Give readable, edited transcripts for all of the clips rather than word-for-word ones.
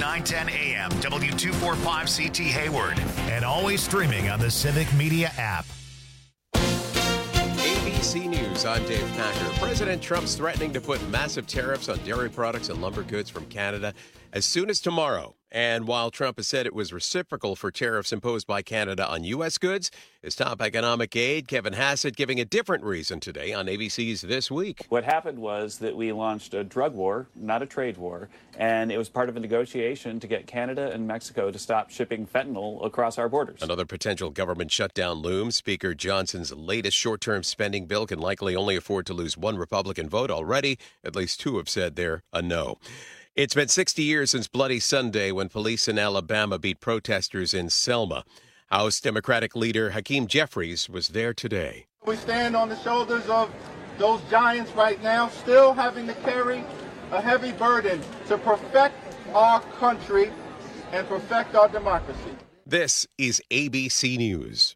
910 AM, W245CT Hayward, and always streaming on the Civic Media app. ABC News, I'm Dave Packer. President Trump's threatening to put massive tariffs on dairy products and lumber goods from Canada as soon as tomorrow. And while Trump has said it was reciprocal for tariffs imposed by Canada on U.S. goods, his top economic aide, Kevin Hassett, giving a different reason today on ABC's This Week. What happened was that we launched a drug war, not a trade war, and it was part of a negotiation to get Canada and Mexico to stop shipping fentanyl across our borders. Another potential government shutdown looms. Speaker Johnson's latest short-term spending bill can likely only afford to lose one Republican vote already. At least two have said they're a no. It's been 60 years since Bloody Sunday when police in Alabama beat protesters in Selma. House Democratic leader Hakeem Jeffries was there today. We stand on the shoulders of those giants right now, still having to carry a heavy burden to perfect our country and perfect our democracy. This is ABC News.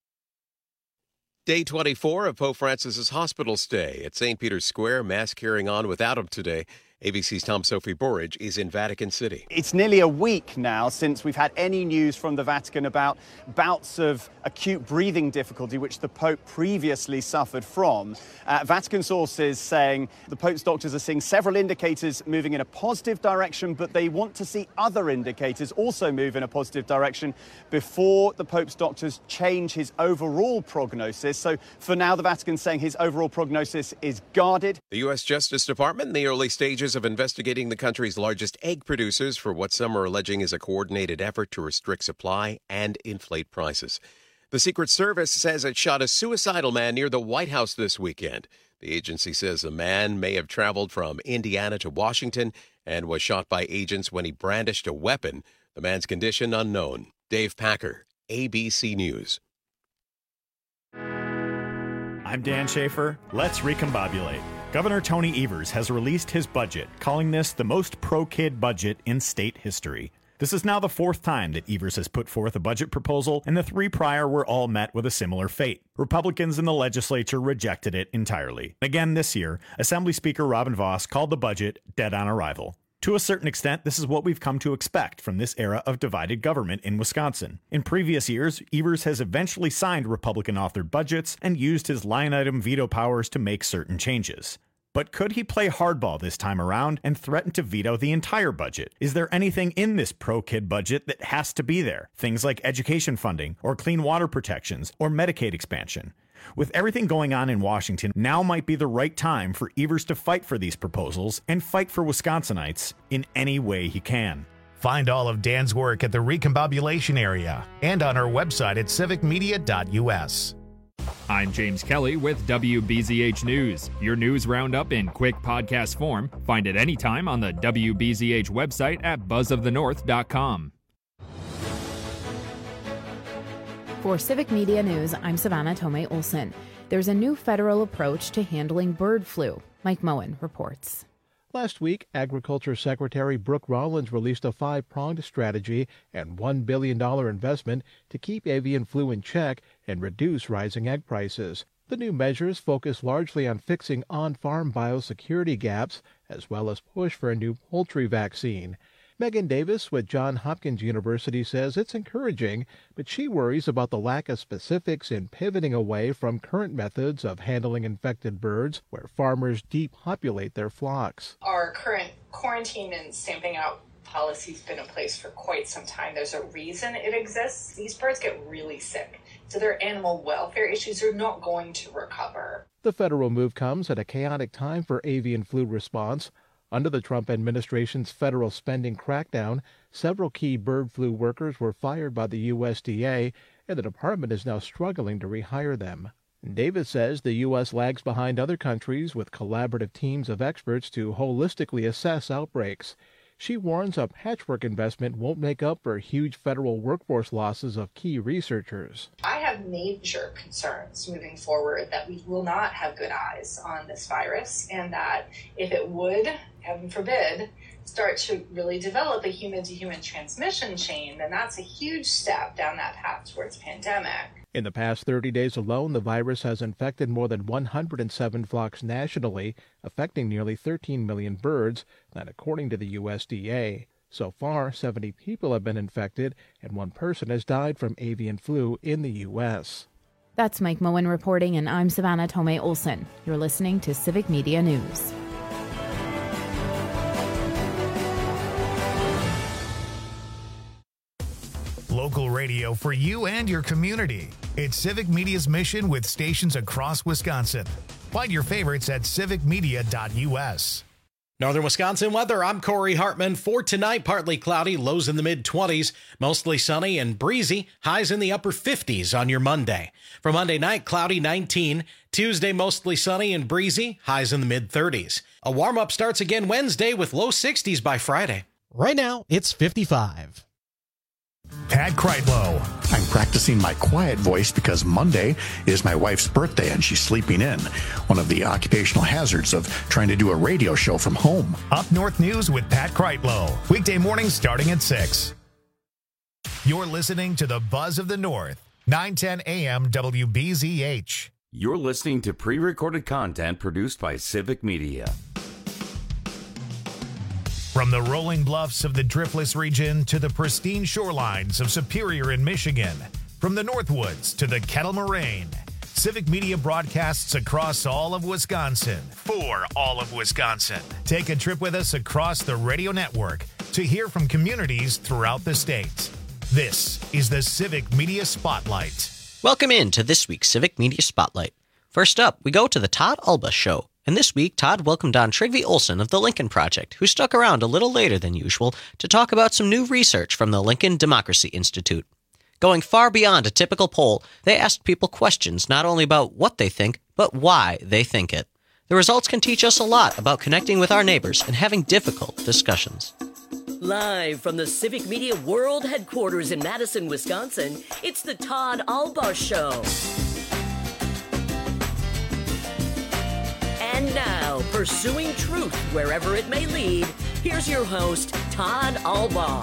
Day 24 of Pope Francis's hospital stay at St. Peter's Square. Mass carrying on without him today. ABC's Tom Sophie Burridge is in Vatican City. It's nearly a week now since we've had any news from the Vatican about bouts of acute breathing difficulty, which the Pope previously suffered from. Vatican sources saying the Pope's doctors are seeing several indicators moving in a positive direction, but they want to see other indicators also move in a positive direction before the Pope's doctors change his overall prognosis. So for now, the Vatican's saying his overall prognosis is guarded. The U.S. Justice Department in the early stages of investigating the country's largest egg producers for what some are alleging is a coordinated effort to restrict supply and inflate prices. The Secret Service says it shot a suicidal man near the White House this weekend. The agency says the man may have traveled from Indiana to Washington and was shot by agents when he brandished a weapon. The man's condition unknown. Dave Packer, ABC News. I'm Dan Schaefer. Let's recombobulate. Governor Tony Evers has released his budget, calling this the most pro-kid budget in state history. This is now the fourth time that Evers has put forth a budget proposal, and the three prior were all met with a similar fate. Republicans in the legislature rejected it entirely. Again this year, Assembly Speaker Robin Vos called the budget dead on arrival. To a certain extent, this is what we've come to expect from this era of divided government in Wisconsin. In previous years, Evers has eventually signed Republican-authored budgets and used his line-item veto powers to make certain changes. But could he play hardball this time around and threaten to veto the entire budget? Is there anything in this pro-kid budget that has to be there? Things like education funding, or clean water protections, or Medicaid expansion. With everything going on in Washington, now might be the right time for Evers to fight for these proposals and fight for Wisconsinites in any way he can. Find all of Dan's work at the Recombobulation area and on our website at civicmedia.us. I'm James Kelly with WBZH News, your news roundup in quick podcast form. Find it anytime on the WBZH website at buzzofthenorth.com. For Civic Media News, I'm Savannah Tomei Olson. There's a new federal approach to handling bird flu. Mike Moen reports. Last week, Agriculture Secretary Brooke Rollins released a 5-pronged strategy and $1 billion investment to keep avian flu in check and reduce rising egg prices. The new measures focus largely on fixing on-farm biosecurity gaps, as well as push for a new poultry vaccine. Megan Davis with Johns Hopkins University says it's encouraging, but she worries about the lack of specifics in pivoting away from current methods of handling infected birds where farmers depopulate their flocks. Our current quarantine and stamping out policy's been in place for quite some time. There's a reason it exists. These birds get really sick, so their animal welfare issues are not going to recover. The federal move comes at a chaotic time for avian flu response. Under the Trump administration's federal spending crackdown, several key bird flu workers were fired by the USDA, and the department is now struggling to rehire them. Davis says the U.S. lags behind other countries with collaborative teams of experts to holistically assess outbreaks. She warns a patchwork investment won't make up for huge federal workforce losses of key researchers. I have major concerns moving forward that we will not have good eyes on this virus, and that if it would, heaven forbid, start to really develop a human-to-human transmission chain, then that's a huge step down that path towards pandemic. In the past 30 days alone, the virus has infected more than 107 flocks nationally, affecting nearly 13 million birds, that according to the USDA. So far, 70 people have been infected, and one person has died from avian flu in the U.S. That's Mike Moen reporting, and I'm Savannah Tomei Olson. You're listening to Civic Media News. Local radio for you and your community. It's Civic Media's mission with stations across Wisconsin. Find your favorites at civicmedia.us. Northern Wisconsin weather, I'm Corey Hartman. For tonight, partly cloudy, lows in the mid-20s, mostly sunny and breezy, highs in the upper 50s on your Monday. For Monday night, cloudy 19, Tuesday mostly sunny and breezy, highs in the mid-30s. A warm-up starts again Wednesday with low 60s by Friday. Right now, it's 55. Pat Kreitlow. I'm practicing my quiet voice because Monday is my wife's birthday and she's sleeping in. One of the occupational hazards of trying to do a radio show from home. Up North News with Pat Kreitlow. Weekday mornings starting at 6. You're listening to the Buzz of the North. 9:10 a.m. WBZH. You're listening to pre-recorded content produced by Civic Media. From the rolling bluffs of the Driftless region to the pristine shorelines of Superior in Michigan, from the Northwoods to the Kettle Moraine, Civic Media broadcasts across all of Wisconsin for all of Wisconsin. Take a trip with us across the radio network to hear from communities throughout the state. This is the Civic Media Spotlight. Welcome in to this week's Civic Media Spotlight. First up, we go to the Todd Alba Show. And this week, Todd welcomed on Trygve Olsen of the Lincoln Project, who stuck around a little later than usual to talk about some new research from the Lincoln Democracy Institute. Going far beyond a typical poll, they asked people questions not only about what they think, but why they think it. The results can teach us a lot about connecting with our neighbors and having difficult discussions. Live from the Civic Media World Headquarters in Madison, Wisconsin, it's the Todd Alba Show. And now, pursuing truth wherever it may lead, here's your host, Todd Alba.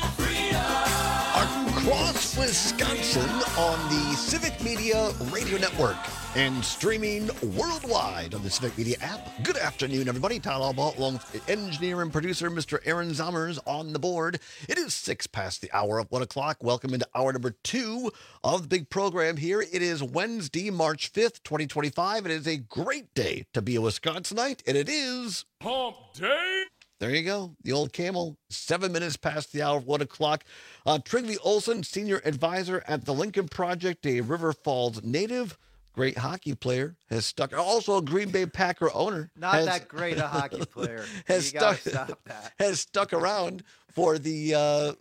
Across Wisconsin on the Civic Media Radio Network and streaming worldwide on the Civic Media app. Good afternoon, everybody. Todd Alba, along with engineer and producer Mr. Aaron Zommers on the board. It is 6 past the hour of 1 o'clock. Welcome into hour number 2 of the big program here. It is Wednesday, March 5th, 2025. It is a great day to be a Wisconsinite, and it is Hump Day. There you go. The old camel. 7 minutes past the hour of 1 o'clock. Trygve Olsen, senior advisor at the Lincoln Project, a River Falls native, great hockey player, has stuck. Also a Green Bay Packer owner. Not that great a hockey player. Has stuck around for the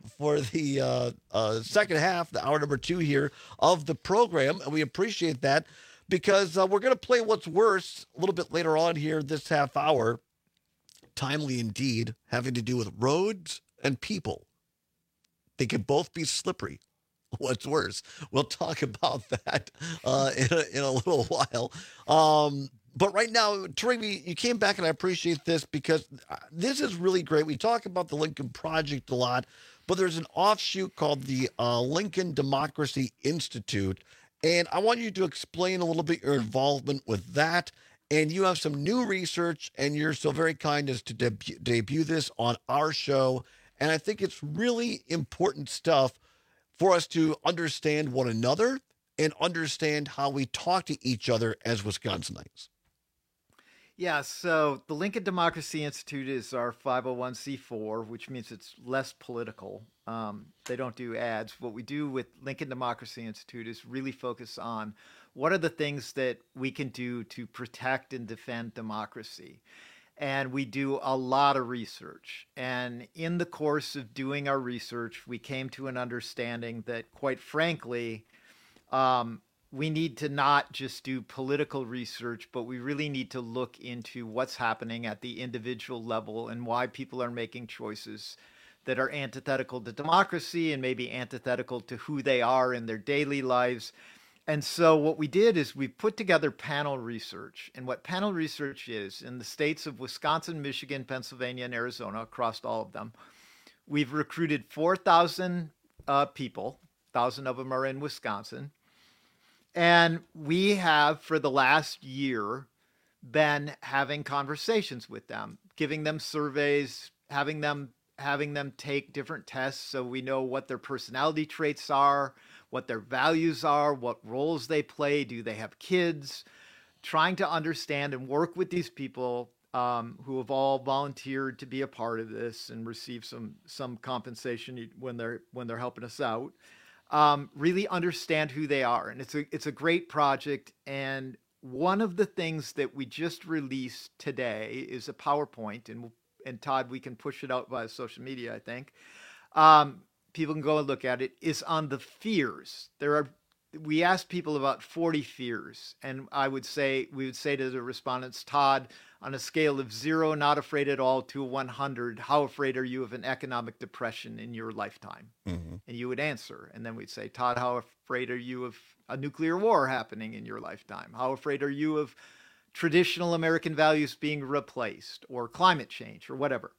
second half, the hour number 2 here of the program, and we appreciate that because we're going to play What's Worse a little bit later on here this half hour. Timely indeed, having to do with roads and people. They can both be slippery. What's worse? We'll talk about that in a little while. But right now, Trygve, you came back, and I appreciate this because this is really great. We talk about the Lincoln Project a lot, but there's an offshoot called the Lincoln Democracy Institute, and I want you to explain a little bit your involvement with that. And you have some new research, and you're so very kind as to debut this on our show. And I think it's really important stuff for us to understand one another and understand how we talk to each other as Wisconsinites. Yeah, so the Lincoln Democracy Institute is our 501c4, which means it's less political. They don't do ads. What we do with Lincoln Democracy Institute is really focus on what are the things that we can do to protect and defend democracy. And we do a lot of research. And in the course of doing our research, we came to an understanding that, quite frankly, we need to not just do political research, but we really need to look into what's happening at the individual level and why people are making choices that are antithetical to democracy and maybe antithetical to who they are in their daily lives. And so what we did is we put together panel research. And what panel research is, in the states of Wisconsin, Michigan, Pennsylvania, and Arizona, across all of them, we've recruited 4,000 people. 1,000 of them are in Wisconsin. And we have, for the last year, been having conversations with them, giving them surveys, having them having them take different tests so we know what their personality traits are, what their values are, what roles they play, do they have kids, trying to understand and work with these people who have all volunteered to be a part of this and receive some compensation when they're helping us out. Really understand who they are, and it's a great project. And one of the things that we just released today is a PowerPoint, and Todd, we can push it out via social media, I think. People can go and look at it, is on the fears. We asked people about 40 fears, and we would say to the respondents, Todd, on a scale of 0, not afraid at all, to 100, how afraid are you of an economic depression in your lifetime? Mm-hmm. And you would answer, and then we'd say, Todd, how afraid are you of a nuclear war happening in your lifetime? How afraid are you of traditional American values being replaced, or climate change, or whatever?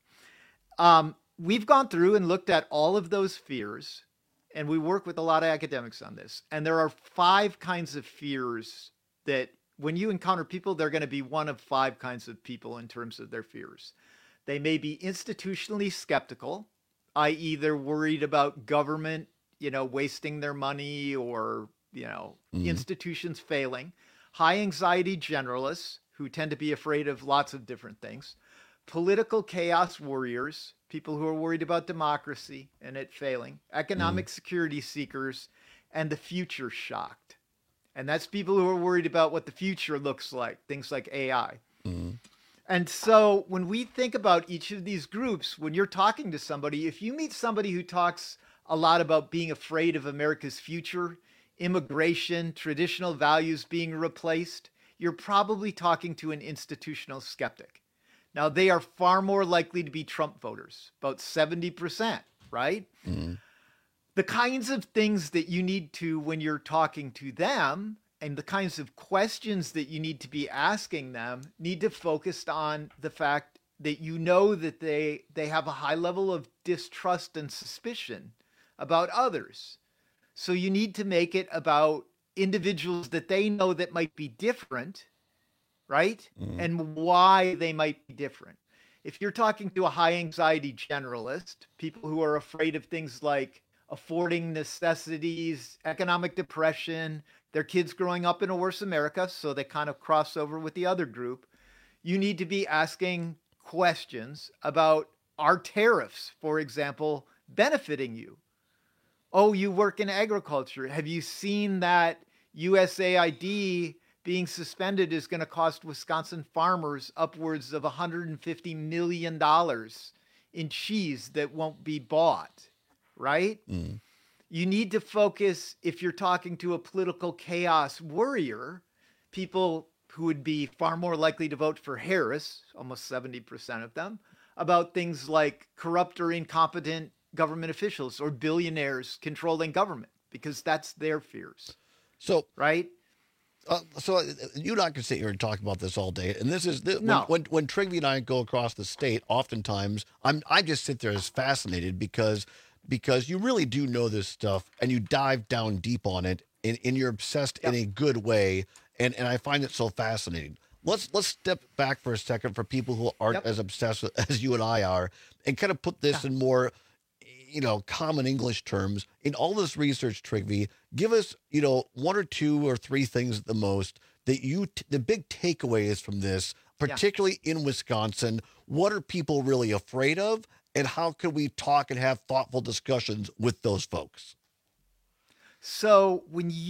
We've gone through and looked at all of those fears, and we work with a lot of academics on this. And there are 5 kinds of fears that when you encounter people, they're going to be one of 5 kinds of people in terms of their fears. They may be institutionally skeptical, i.e. they're worried about government, wasting their money, or, institutions failing. High anxiety generalists who tend to be afraid of lots of different things. Political chaos warriors, people who are worried about democracy and it failing. Economic security seekers, and the future shocked. And that's people who are worried about what the future looks like, things like AI. Mm-hmm. And so when we think about each of these groups, when you're talking to somebody, if you meet somebody who talks a lot about being afraid of America's future, immigration, traditional values being replaced, you're probably talking to an institutional skeptic. Now, they are far more likely to be Trump voters, about 70%, right? Mm-hmm. The kinds of things that you need to, when you're talking to them, and the kinds of questions that you need to be asking them, need to focus on the fact that that they have a high level of distrust and suspicion about others. So you need to make it about individuals that they know that might be different, right? Mm-hmm. And why they might be different. If you're talking to a high anxiety generalist, people who are afraid of things like affording necessities, economic depression, their kids growing up in a worse America, so they kind of cross over with the other group, you need to be asking questions about, are tariffs, for example, benefiting you? Oh, you work in agriculture. Have you seen that USAID being suspended is going to cost Wisconsin farmers upwards of $150 million in cheese that won't be bought, right? Mm. You need to focus, if you're talking to a political chaos warrior, people who would be far more likely to vote for Harris, almost 70% of them, about things like corrupt or incompetent government officials or billionaires controlling government, because that's their fears. So, right? So you and I can sit here and talk about this all day. And this is when Trygve and I go across the state, oftentimes I just sit there as fascinated because you really do know this stuff and you dive down deep on it and you're obsessed in a good way. And I find it so fascinating. Let's step back for a second for people who aren't as obsessed as you and I are, and kind of put this in more, common English terms. In all this research, Trygve, give us, 1 or 2 or 3 things at the most that the big takeaway is from this, particularly in Wisconsin. What are people really afraid of, and how can we talk and have thoughtful discussions with those folks? So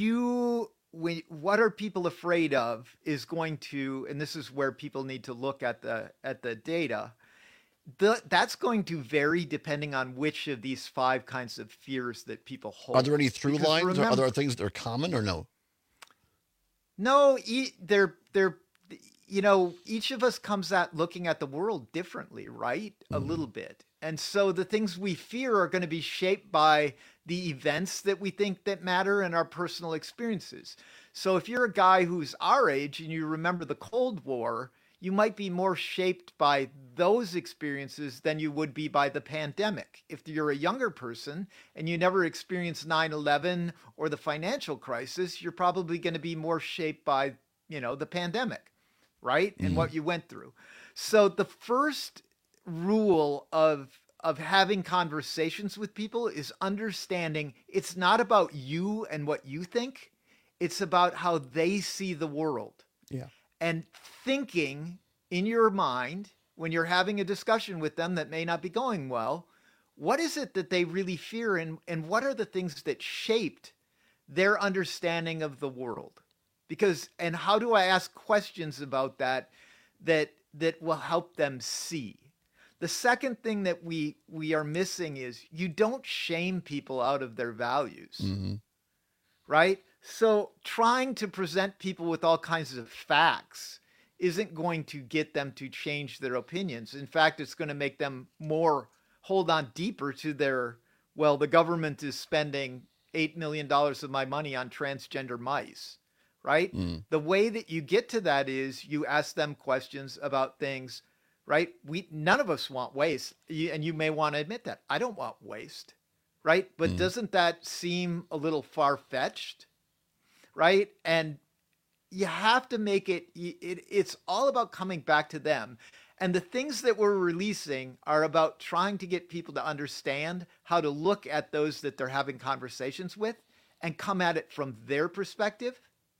what are people afraid of is going to, and this is where people need to look at the data. That's going to vary depending on which of these 5 kinds of fears that people hold. Are there any through lines, or are there things that are common, or no? No, they're each of us comes at looking at the world differently, right? Mm-hmm. A little bit. And so the things we fear are going to be shaped by the events that we think that matter and our personal experiences. So if you're a guy who's our age and you remember the Cold War, you might be more shaped by those experiences than you would be by the pandemic. If you're a younger person and you never experienced 9/11 or the financial crisis, you're probably going to be more shaped by, the pandemic, right? And what you went through. So the first rule of having conversations with people is understanding it's not about you and what you think. It's about how they see the world. Yeah. And thinking in your mind when you're having a discussion with them that may not be going well, what is it that they really fear, and what are the things that shaped their understanding of the world? And how do I ask questions about that will help them see? The second thing that we are missing is you don't shame people out of their values, right? So trying to present people with all kinds of facts isn't going to get them to change their opinions. In fact, it's going to make them hold on deeper to the government is spending $8 million of my money on transgender mice, right? The way that you get to that is you ask them questions about things, right? None of us want waste. And you may want to admit that. I don't want waste, right? But doesn't that seem a little far-fetched, right? And you have to make it's all about coming back to them. And the things that we're releasing are about trying to get people to understand how to look at those that they're having conversations with and come at it from their perspective,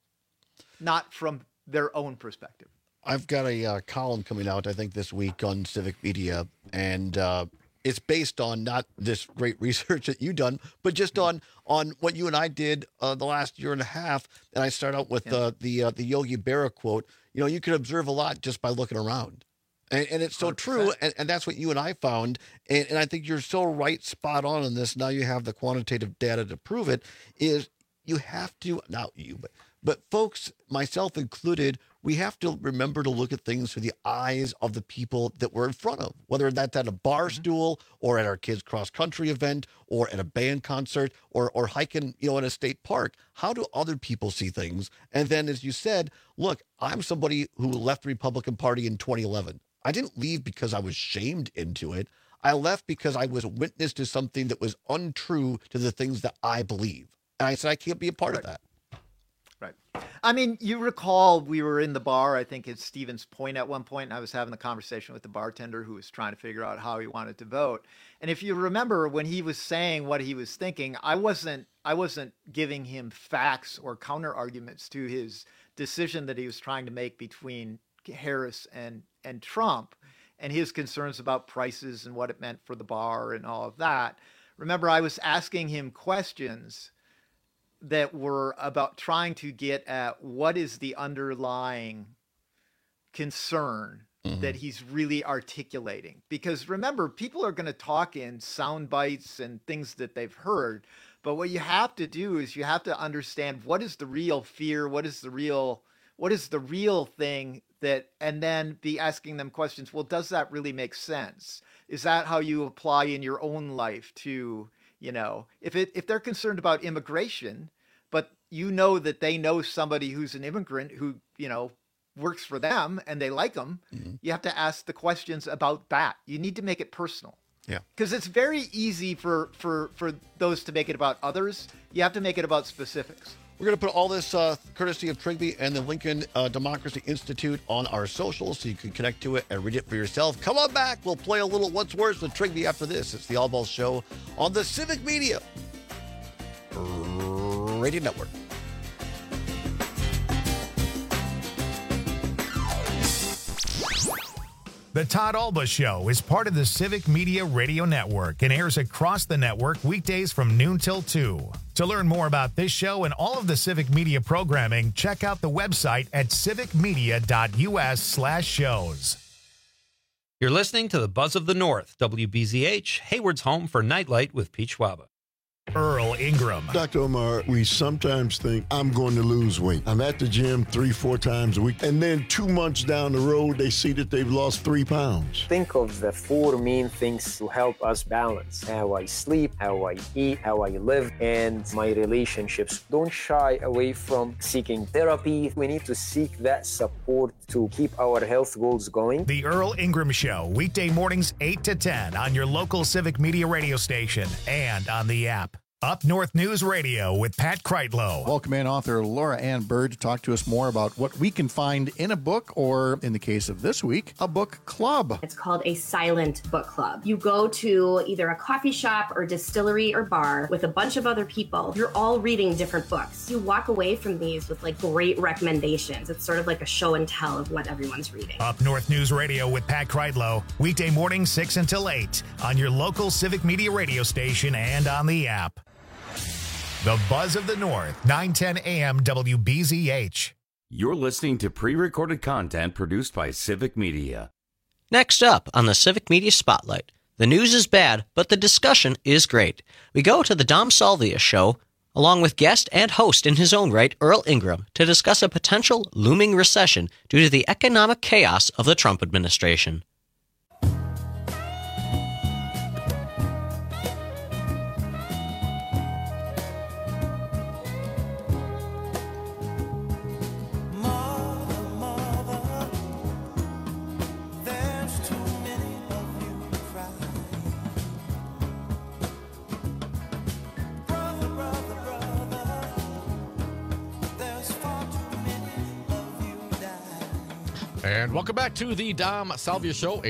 not from their own perspective. I've got a column coming out, I think, this week on Civic Media, and it's based on not this great research that you've done, but just on what you and I did the last year and a half. And I start out with the Yogi Berra quote. You can observe a lot just by looking around. And it's so 100%. True, and that's what you and I found. And I think you're so right, spot on this. Now you have the quantitative data to prove it, is you have to, not you, but folks, myself included, we have to remember to look at things through the eyes of the people that we're in front of, whether that's at a bar stool or at our kids' cross-country event or at a band concert or hiking, in a state park. How do other people see things? And then, as you said, look, I'm somebody who left the Republican Party in 2011. I didn't leave because I was shamed into it. I left because I was a witness to something that was untrue to the things that I believe. And I said, I can't be a part of that. Right. I mean, you recall we were in the bar, I think it's Stevens Point at one point, and I was having the conversation with the bartender who was trying to figure out how he wanted to vote. And if you remember when he was saying what he was thinking, I wasn't giving him facts or counter arguments to his decision that he was trying to make between Harris and Trump and his concerns about prices and what it meant for the bar and all of that. Remember, I was asking him questions that were about trying to get at what is the underlying concern that he's really articulating. Because remember, people are going to talk in sound bites and things that they've heard. But what you have to do is you have to understand what is the real fear, what is the real thing that, and then be asking them questions. Well, does that really make sense? Is that how you apply in your own life to, if they're concerned about immigration, but that they know somebody who's an immigrant who, works for them and they like them, you have to ask the questions about that. You need to make it personal. Yeah. Because it's very easy for those to make it about others. You have to make it about specifics. We're going to put all this courtesy of Trigby and the Lincoln Democracy Institute on our socials so you can connect to it and read it for yourself. Come on back. We'll play a little What's Worse with Trigby after this. It's the All Balls Show on the Civic Media Radio Network. The Todd Alba Show is part of the Civic Media Radio Network and airs across the network weekdays from noon till 2. To learn more about this show and all of the Civic Media programming, check out the website at civicmedia.us/shows. You're listening to the Buzz of the North, WBZH, Hayward's home for Nightlight with Pete Schwaba. Earl Ingram. Dr. Omar, we sometimes think I'm going to lose weight. I'm at the gym 3-4 times a week, and then 2 months down the road, they see that they've lost 3 pounds. Think of the 4 main things to help us balance: how I sleep, how I eat, how I live, and my relationships. Don't shy away from seeking therapy. We need to seek that support to keep our health goals going. The Earl Ingram Show, weekday mornings 8 to 10 on your local Civic Media radio station and on the app. Up North News Radio with Pat Kreitlow. Welcome in author Laura Ann Bird to talk to us more about what we can find in a book, or in the case of this week, a book club. It's called a silent book club. You go to either a coffee shop or distillery or bar with a bunch of other people. You're all reading different books. You walk away from these with like great recommendations. It's sort of like a show and tell of what everyone's reading. Up North News Radio with Pat Kreitlow, weekday morning 6 until 8 on your local Civic Media radio station and on the app. The Buzz of the North, 910 AM WBZH. You're listening to pre-recorded content produced by Civic Media. Next up on the Civic Media Spotlight, the news is bad, but the discussion is great. We go to the Dom Salvia Show, along with guest and host in his own right, Earl Ingram, to discuss a potential looming recession due to the economic chaos of the Trump administration. And welcome back to the Dom Salvia Show,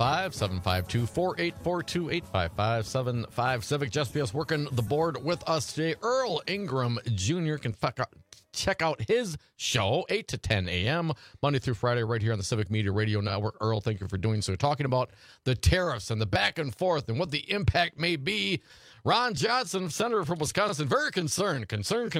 855-752-4842, 855-75-CIVIC. Just be us working the board with us today. Earl Ingram Jr. can check out his show, 8 to 10 a.m., Monday through Friday, right here on the Civic Media Radio Network. Earl, thank you for doing so. Talking about the tariffs and the back and forth and what the impact may be. Ron Johnson, senator from Wisconsin, very concerned. Concern.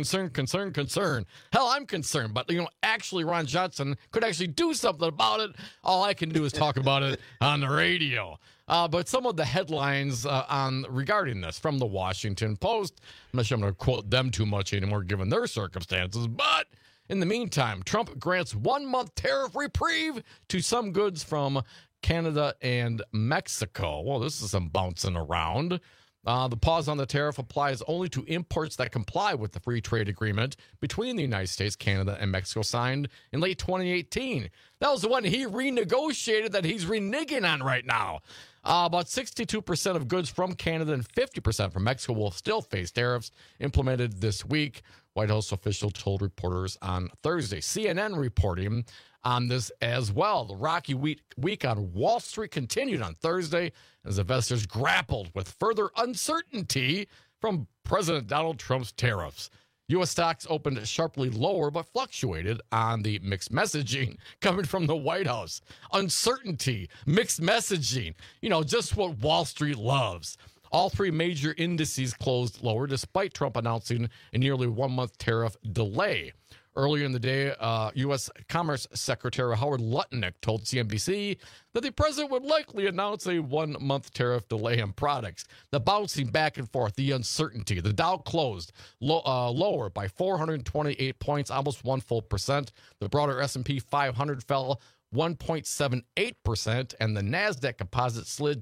Hell, I'm concerned. But, actually, Ron Johnson could actually do something about it. All I can do is talk about it on the radio. But some of the headlines regarding this from the Washington Post, I'm not sure I'm going to quote them too much anymore given their circumstances, but in the meantime, Trump grants 1-month tariff reprieve to some goods from Canada and Mexico. Well, this is some bouncing around. The pause on the tariff applies only to imports that comply with the free trade agreement between the United States, Canada, and Mexico signed in late 2018. That was the one he renegotiated that he's reneging on right now. About 62% of goods from Canada and 50% from Mexico will still face tariffs implemented this week, White House official told reporters on Thursday. CNN reporting on this as well. The rocky week on Wall Street continued on Thursday as investors grappled with further uncertainty from President Donald Trump's tariffs. U.S. stocks opened sharply lower but fluctuated on the mixed messaging coming from the White House. Uncertainty, mixed messaging, just what Wall Street loves. All three major indices closed lower despite Trump announcing a nearly 1-month tariff delay. Earlier in the day, U.S. Commerce Secretary Howard Lutnick told CNBC that the president would likely announce a 1-month tariff delay on products. The bouncing back and forth, the uncertainty. The Dow closed lower by 428 points, almost 1 full percent. The broader S&P 500 fell 1.78%, and the NASDAQ composite slid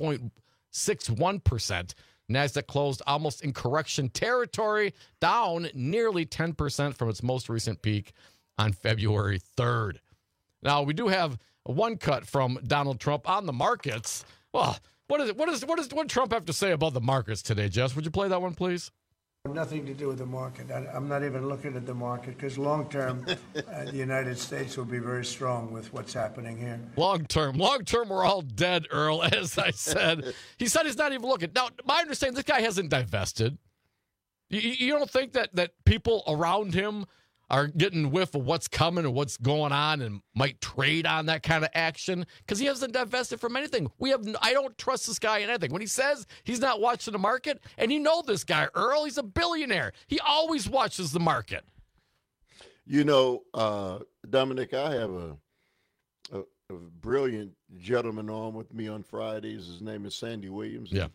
2.61%. NASDAQ closed almost in correction territory, down nearly 10% from its most recent peak on February 3rd. Now, we do have one cut from Donald Trump on the markets. Well, what does Trump have to say about the markets today, Jess? Would you play that one, please? Nothing to do with the market. I'm not even looking at the market because long term, the United States will be very strong with what's happening here. Long term, we're all dead, Earl, as I said. He said he's not even looking. Now, my understanding, this guy hasn't divested. You don't think that people around him are getting whiff of what's coming and what's going on and might trade on that kind of action? Because he hasn't divested from anything. I don't trust this guy in anything. When he says he's not watching the market, and you know this guy, Earl, he's a billionaire. He always watches the market. Dominic, I have a brilliant gentleman on with me on Fridays. His name is Sandy Williams. Yeah.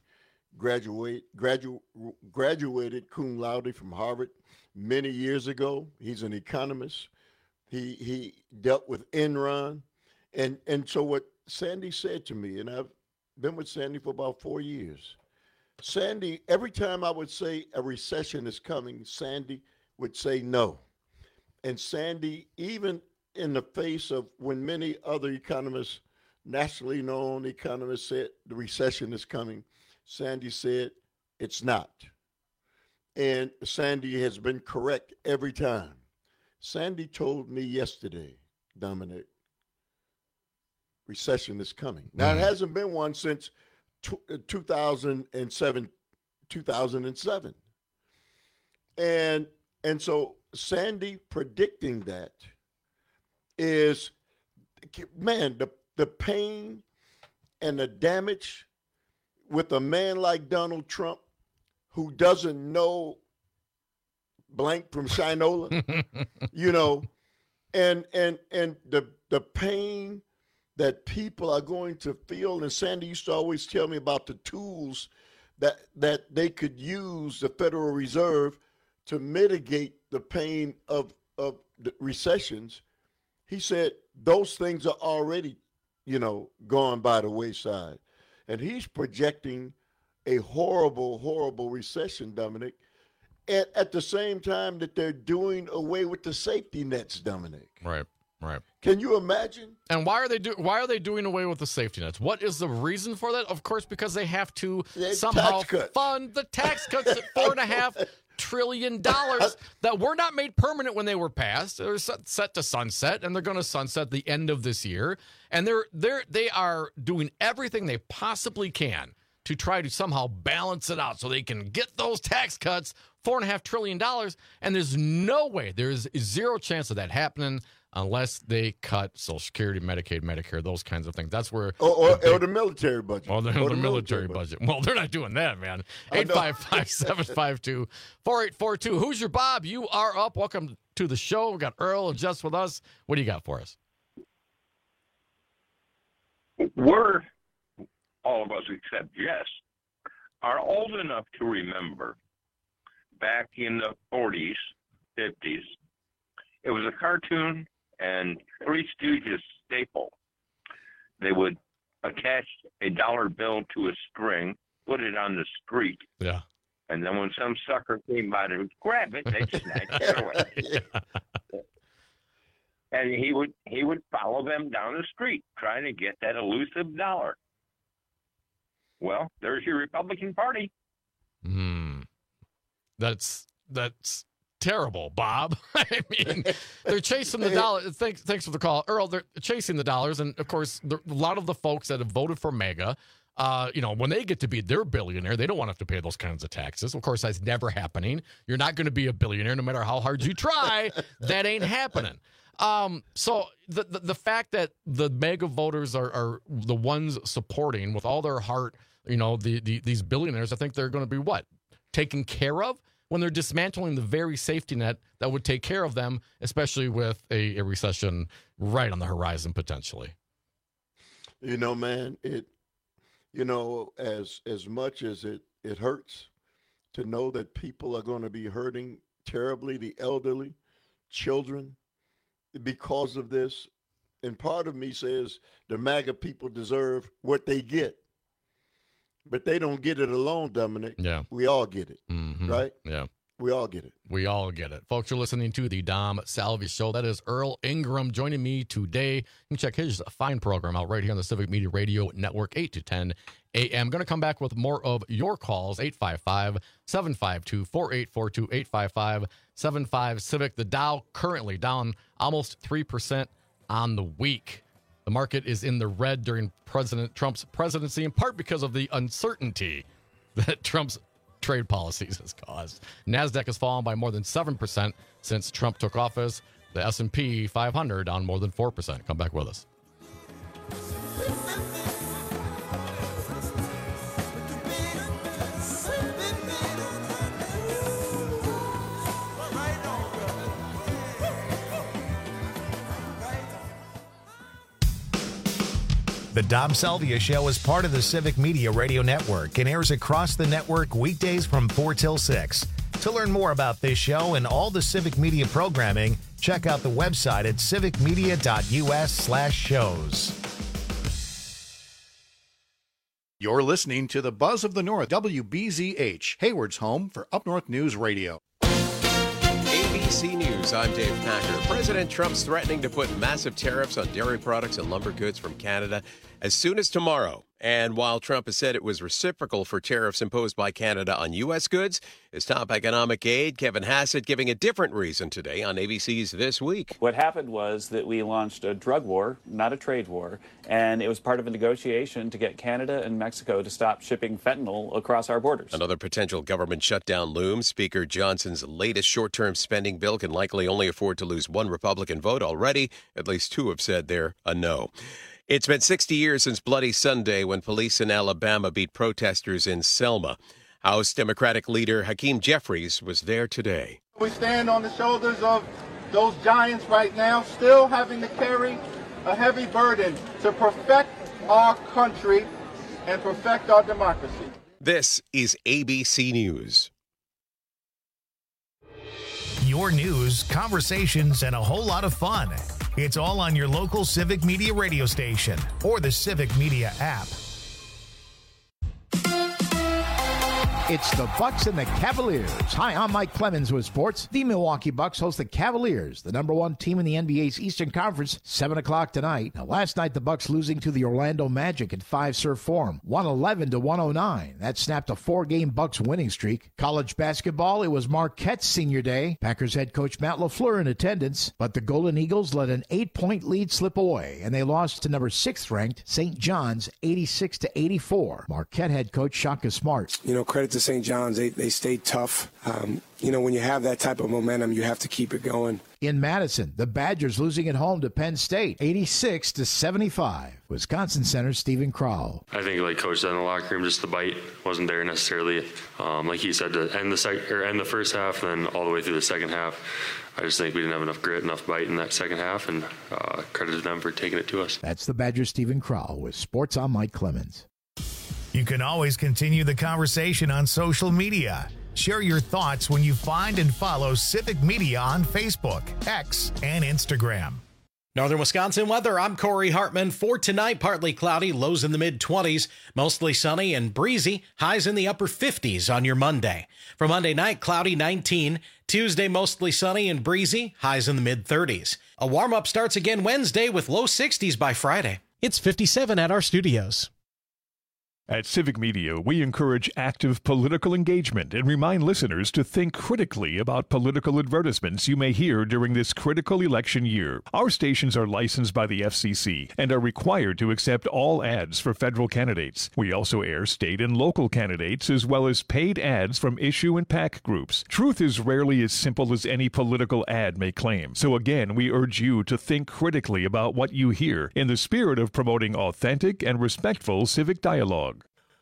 Graduated cum laude from Harvard many years ago. He's an economist. He dealt with Enron. And so what Sandy said to me, and I've been with Sandy for about 4 years. Sandy, every time I would say a recession is coming, Sandy would say no. And Sandy, even in the face of when many other economists, nationally known economists, said the recession is coming, Sandy said it's not. And Sandy has been correct every time. Sandy told me yesterday, Dominic, recession is coming. Now, it hasn't been one since 2007. And so Sandy predicting that is, man, the pain and the damage with a man like Donald Trump who doesn't know blank from Shinola, you know, and the pain that people are going to feel. And Sandy used to always tell me about the tools that they could use, the Federal Reserve, to mitigate the pain of the recessions. He said those things are already, gone by the wayside. And he's projecting a horrible, horrible recession, Dominic, at the same time that they're doing away with the safety nets, Dominic. Right. Can you imagine? And why are they doing away with the safety nets? What is the reason for that? Of course, because they have to somehow fund the tax cuts at $4.5 trillion that were not made permanent when they were passed. They were set to sunset, and they're going to sunset the end of this year. And they are doing everything they possibly can to try to somehow balance it out so they can get those tax cuts, $4.5 trillion. And there's no way, there's zero chance of that happening unless they cut Social Security, Medicaid, Medicare, those kinds of things. That's where... Or the military budget. Or the military budget. Well, they're not doing that, man. 855-752-4842. Who's your Bob? You are up. Welcome to the show. We've got Earl and Jess with us. What do you got for us? We're, all of us except Jess, are old enough to remember back in the 40s, 50s, it was a cartoon and Three Stooges staple. They would attach a dollar bill to a string, put it on the street. Yeah. And then when some sucker came by to grab it, they'd snatch it away. And he would follow them down the street trying to get that elusive dollar. Well, there's your Republican Party. That's terrible, Bob. I mean, they're chasing the dollar. Thanks for the call, Earl. They're chasing the dollars, and of course, a lot of the folks that have voted for MAGA, when they get to be their billionaire, they don't want to have to pay those kinds of taxes. Of course, that's never happening. You're not going to be a billionaire no matter how hard you try. That ain't happening. So the fact that the MAGA voters are the ones supporting with all their heart, these billionaires, I think they're going to be what? Taken care of when they're dismantling the very safety net that would take care of them, especially with a recession right on the horizon potentially. Man, as much as it hurts to know that people are going to be hurting terribly, the elderly, children, because of this. And part of me says the MAGA people deserve what they get. But they don't get it alone, Dominic. Yeah. We all get it, right? Yeah. We all get it. We all get it. Folks, you're listening to the Dom Salvi Show. That is Earl Ingram joining me today. You can check his fine program out right here on the Civic Media Radio Network, 8 to 10 a.m. Going to come back with more of your calls, 855-752-4842, 855-75-CIVIC. The Dow currently down almost 3% on the week. The market is in the red during President Trump's presidency, in part because of the uncertainty that Trump's trade policies has caused. NASDAQ has fallen by more than 7% since Trump took office. The S&P 500 down more than 4%. Come back with us. The Dom Salvia Show is part of the Civic Media Radio Network and airs across the network weekdays from 4 till 6. To learn more about this show and all the Civic Media programming, check out the website at civicmedia.us/shows. You're listening to the Buzz of the North, WBZH, Hayward's home for Up North News Radio. ABC News, I'm Dave Packer. President Trump's threatening to put massive tariffs on dairy products and lumber goods from Canada as soon as tomorrow. And while Trump has said it was reciprocal for tariffs imposed by Canada on U.S. goods, his top economic aide, Kevin Hassett, giving a different reason today on ABC's This Week. What happened was that we launched a drug war, not a trade war, and it was part of a negotiation to get Canada and Mexico to stop shipping fentanyl across our borders. Another potential government shutdown looms. Speaker Johnson's latest short-term spending bill can likely only afford to lose one Republican vote already. At least two have said they're a no. It's been 60 years since Bloody Sunday when police in Alabama beat protesters in Selma. House Democratic leader Hakeem Jeffries was there today. We stand on the shoulders of those giants right now, still having to carry a heavy burden to perfect our country and perfect our democracy. This is ABC News. Your news, conversations, and a whole lot of fun. It's all on your local Civic Media radio station or the Civic Media app. It's the Bucks and the Cavaliers. Hi, I'm Mike Clemens with sports. The Milwaukee Bucks host the Cavaliers, the number one team in the NBA's Eastern Conference, 7 o'clock tonight. Now, last night, the Bucks losing to the Orlando Magic in 5-serve form, 111-109. That snapped a 4-game Bucks winning streak. College basketball, it was Marquette's senior day. Packers head coach Matt LaFleur in attendance, but the Golden Eagles let an 8-point lead slip away, and they lost to number 6th-ranked St. John's 86-84. Marquette head coach Shaka Smart. Credit to St. John's, they stayed tough. When you have that type of momentum, you have to keep it going. In Madison, the Badgers losing at home to Penn State, 86-75. Wisconsin center Stephen Crowell. I think, like Coach said in the locker room, just the bite wasn't there necessarily. Like he said, to end the first half, and then all the way through the second half. I just think we didn't have enough grit, enough bite in that second half, and credit to them for taking it to us. That's the Badgers' Stephen Crowell with Sports on Mike Clemens. You can always continue the conversation on social media. Share your thoughts when you find and follow Civic Media on Facebook, X, and Instagram. Northern Wisconsin weather. I'm Corey Hartman. For tonight, partly cloudy, lows in the mid-20s, mostly sunny and breezy, highs in the upper 50s on your Monday. For Monday night, cloudy 19. Tuesday, mostly sunny and breezy, highs in the mid-30s. A warm-up starts again Wednesday with low 60s by Friday. It's 57 at our studios. At Civic Media, we encourage active political engagement and remind listeners to think critically about political advertisements you may hear during this critical election year. Our stations are licensed by the FCC and are required to accept all ads for federal candidates. We also air state and local candidates as well as paid ads from issue and PAC groups. Truth is rarely as simple as any political ad may claim. So again, we urge you to think critically about what you hear in the spirit of promoting authentic and respectful civic dialogue.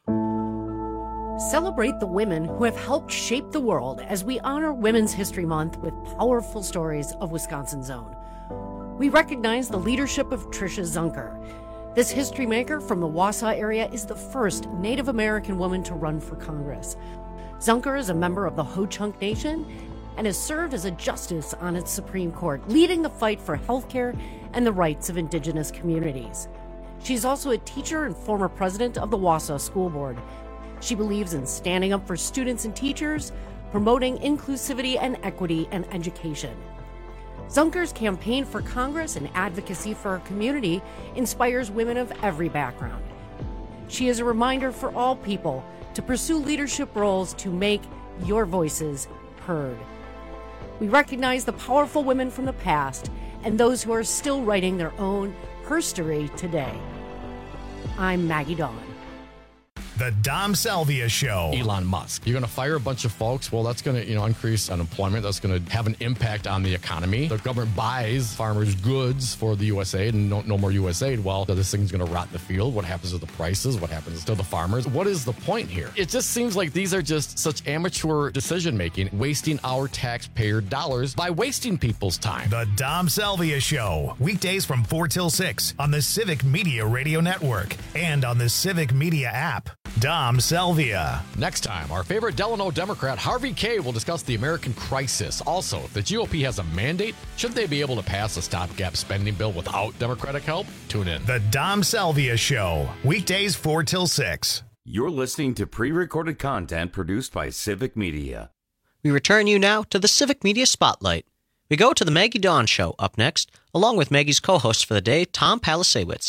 Celebrate the women who have helped shape the world as we honor Women's History Month with powerful stories of Wisconsin's own. We recognize the leadership of Tricia Zunker. This history maker from the Wausau area is the first Native American woman to run for Congress. Zunker is a member of the Ho-Chunk Nation and has served as a justice on its Supreme Court, leading the fight for healthcare and the rights of Indigenous communities. She's also a teacher and former president of the Wausau School Board. She believes in standing up for students and teachers, promoting inclusivity and equity and education. Zunker's campaign for Congress and advocacy for our community inspires women of every background. She is a reminder for all people to pursue leadership roles to make your voices heard. We recognize the powerful women from the past and those who are still writing their own herstory today. I'm Maggie Dawn. The Dom Salvia Show. Elon Musk. You're going to fire a bunch of folks. Well, that's going to, increase unemployment. That's going to have an impact on the economy. The government buys farmers' goods for the USAID and no more USAID. Well, this thing's going to rot in the field. What happens to the prices? What happens to the farmers? What is the point here? It just seems like these are just such amateur decision-making, wasting our taxpayer dollars by wasting people's time. The Dom Salvia Show. Weekdays from 4 till 6 on the Civic Media Radio Network and on the Civic Media app. Dom Salvia. Next time, our favorite Delano Democrat, Harvey Kaye, will discuss the American crisis. Also, if the GOP has a mandate, shouldn't they be able to pass a stopgap spending bill without Democratic help? Tune in. The Dom Salvia Show. Weekdays 4 till 6. You're listening to pre-recorded content produced by Civic Media. We return you now to the Civic Media Spotlight. We go to the Maggie Dawn Show up next, along with Maggie's co-host for the day, Tom Palasewicz.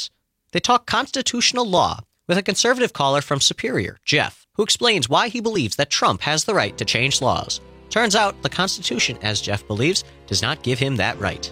They talk constitutional law with a conservative caller from Superior, Jeff, who explains why he believes that Trump has the right to change laws. Turns out the Constitution, as Jeff believes, does not give him that right.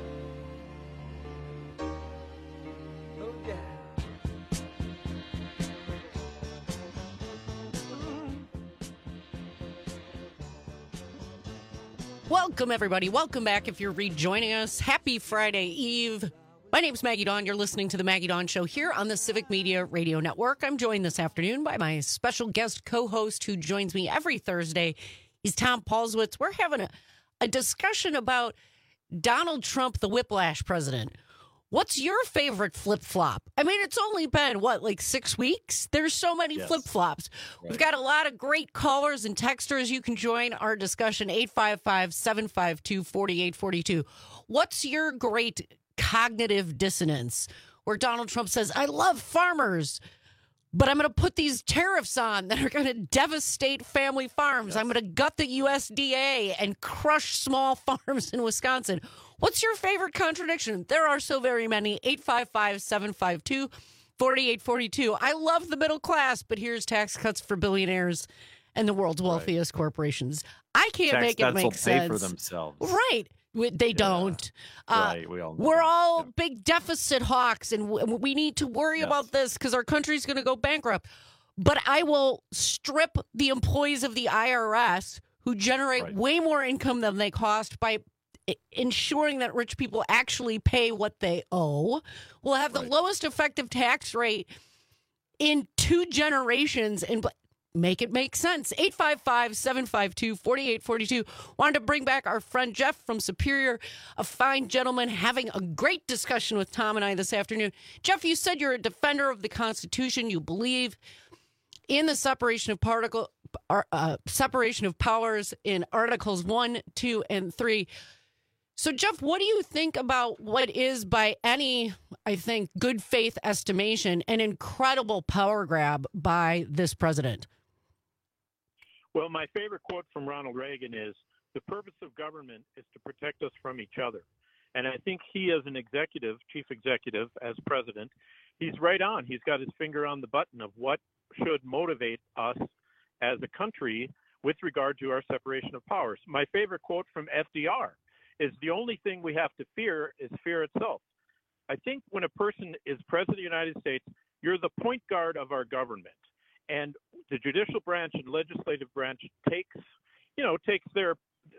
Welcome, everybody. Welcome back if you're rejoining us. Happy Friday Eve. My name's Maggie Dawn. You're listening to The Maggie Dawn Show here on the Civic Media Radio Network. I'm joined this afternoon by my special guest co-host who joins me every Thursday. He's Tom Paulswitz. We're having a discussion about Donald Trump, the whiplash president. What's your favorite flip-flop? I mean, it's only been, like 6 weeks? There's so many flip-flops. Right. We've got a lot of great callers and texters. You can join our discussion, 855-752-4842. What's your great cognitive dissonance where Donald Trump says, I love farmers, but I'm going to put these tariffs on that are going to devastate family farms. I'm going to gut the USDA and crush small farms in Wisconsin. What's your favorite contradiction? There are so very many. 855-752-4842. I love the middle class, but here's tax cuts for billionaires and the world's wealthiest corporations. I can't make it make sense. Pay for themselves. Right. They don't. Right. We all know we're all big deficit hawks, and we need to worry about this because our country's going to go bankrupt. But I will strip the employees of the IRS who generate way more income than they cost by ensuring that rich people actually pay what they owe. We'll have the lowest effective tax rate in 2 generations and make it make sense. 855-752-4842. Wanted to bring back our friend Jeff from Superior, a fine gentleman having a great discussion with Tom and I this afternoon. Jeff, you said you're a defender of the Constitution. You believe in the separation of powers in Articles 1, 2, and 3. So, Jeff, what do you think about what is, by any, I think, good faith estimation, an incredible power grab by this president? Well, my favorite quote from Ronald Reagan is, the purpose of government is to protect us from each other. And I think he, as an executive, chief executive, as president, he's right on. He's got his finger on the button of what should motivate us as a country with regard to our separation of powers. My favorite quote from FDR is, the only thing we have to fear is fear itself. I think when a person is president of the United States, you're the point guard of our government. And the judicial branch and legislative branch takes their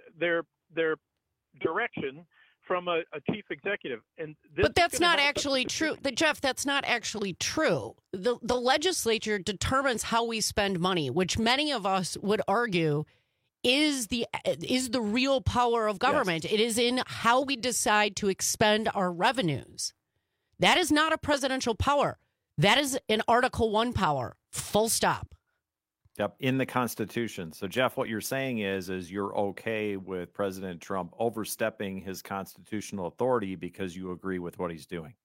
direction from a chief executive. But that's not actually true. Jeff, that's not actually true. The legislature determines how we spend money, which many of us would argue is the real power of government. Yes. It is in how we decide to expend our revenues. That is not a presidential power. That is an Article 1 power. Full stop. Yep, in the Constitution. So, Jeff, what you're saying is you're okay with President Trump overstepping his constitutional authority because you agree with what he's doing.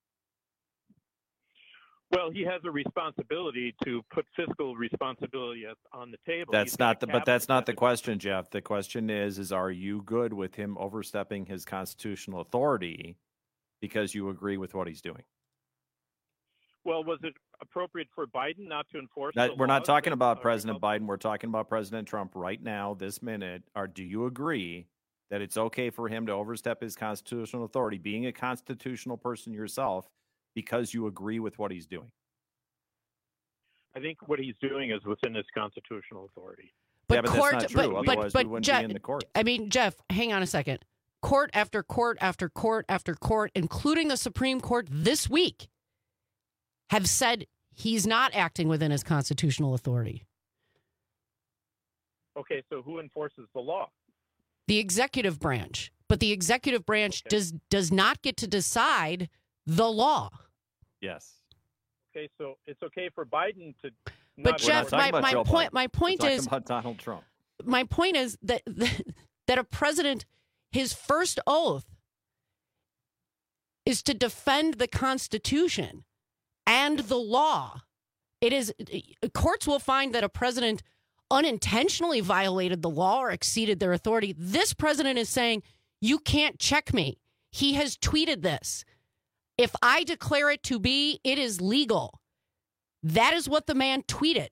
Well, he has a responsibility to put fiscal responsibility on the table. That's not the question, Jeff. The question is are you good with him overstepping his constitutional authority because you agree with what he's doing? Well, was it appropriate for Biden not to enforce We're not talking about President Biden. We're talking about President Trump right now, this minute. Do you agree that it's okay for him to overstep his constitutional authority, being a constitutional person yourself, because you agree with what he's doing? I think what he's doing is within his constitutional authority. But court, that's not true. Otherwise, we wouldn't Jeff, be in the court. I mean, Jeff, hang on a second. Court after court after court after court, including the Supreme Court this week, have said he's not acting within his constitutional authority. Okay, so who enforces the law? The executive branch. But the executive branch does not get to decide the law. Yes. Okay, so it's okay for Biden to. But Jeff, my point is about Donald Trump. My point is that a president, his first oath is to defend the Constitution and the law. It is courts will find that a president unintentionally violated the law or exceeded their authority. This president is saying, you can't check me. He has tweeted this. If I declare it to be, it is legal. That is what the man tweeted.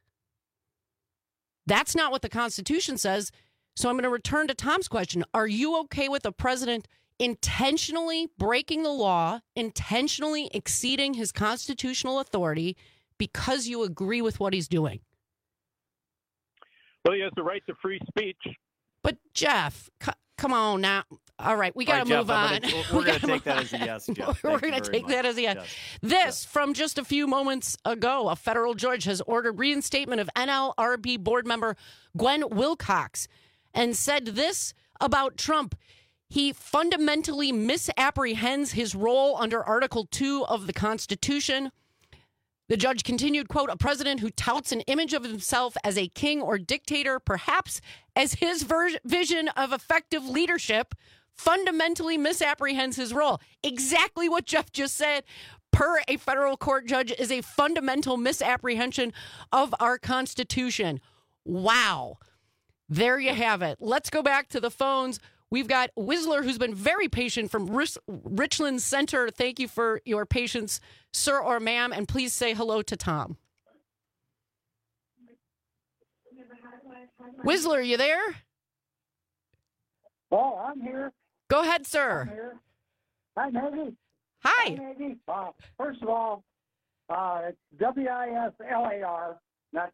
That's not what the Constitution says. So I'm going to return to Tom's question. Are you okay with the president intentionally breaking the law, intentionally exceeding his constitutional authority because you agree with what he's doing? Well, he has the right to free speech. But Jeff, come on now. All right, we got to move on. We're going to take that as a yes, Jeff. We're going to take that as a yes. This, from just a few moments ago, a federal judge has ordered reinstatement of NLRB board member Gwen Wilcox and said this about Trump. He fundamentally misapprehends his role under Article 2 of the Constitution. The judge continued, quote, a president who touts an image of himself as a king or dictator, perhaps as his vision of effective leadership, fundamentally misapprehends his role. Exactly what Jeff just said, per a federal court judge, is a fundamental misapprehension of our Constitution. Wow. There you have it. Let's go back to the phones. We've got Whistler, who's been very patient from Richland Center. Thank you for your patience, sir or ma'am, and please say hello to Tom. Whistler, you there? Oh, I'm here. Go ahead, sir. I'm here. Hi, Maggie. Hi. Maggie. First of all, it's WISLAR, not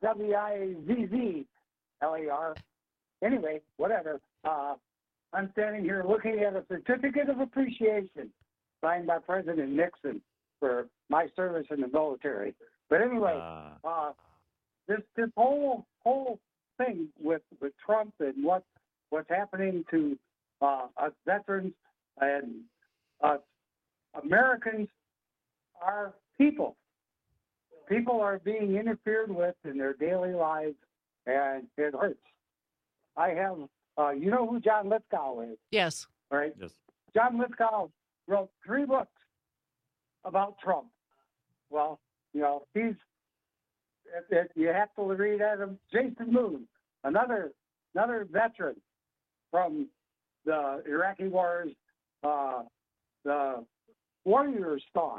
WIZZLAR. Anyway, whatever. I'm standing here looking at a certificate of appreciation signed by President Nixon for my service in the military. But anyway, this whole thing with Trump and what's happening to us veterans and us Americans are people. People are being interfered with in their daily lives, and it hurts. I have, you know who John Lithgow is? Yes. All right? Yes. John Lithgow wrote 3 books about Trump. Well, you know, you have to read Adam. Jason Moon, another veteran from the Iraqi wars, the Warriors thought.